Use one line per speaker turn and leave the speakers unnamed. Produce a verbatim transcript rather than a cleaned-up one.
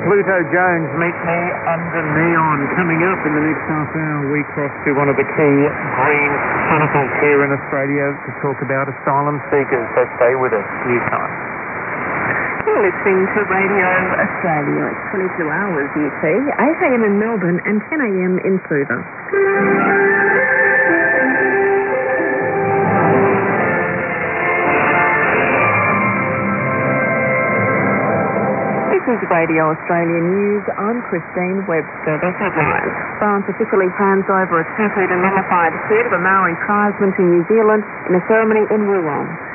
Pluto Jones, Meet Me Under Neon. Coming up in the next half hour, we cross to one of the key green chronicles here in Australia to talk about asylum seekers. So stay with us. News time.
You're listening to Radio Australia. It's twenty-two hours, you see. eight a.m. in Melbourne and ten a.m. in Suva. This is Radio Australia News. I'm Christine Webster. The headlines. France officially hands over a tattooed and mummified head of a Maori tribesman to New Zealand in a ceremony in Woorong.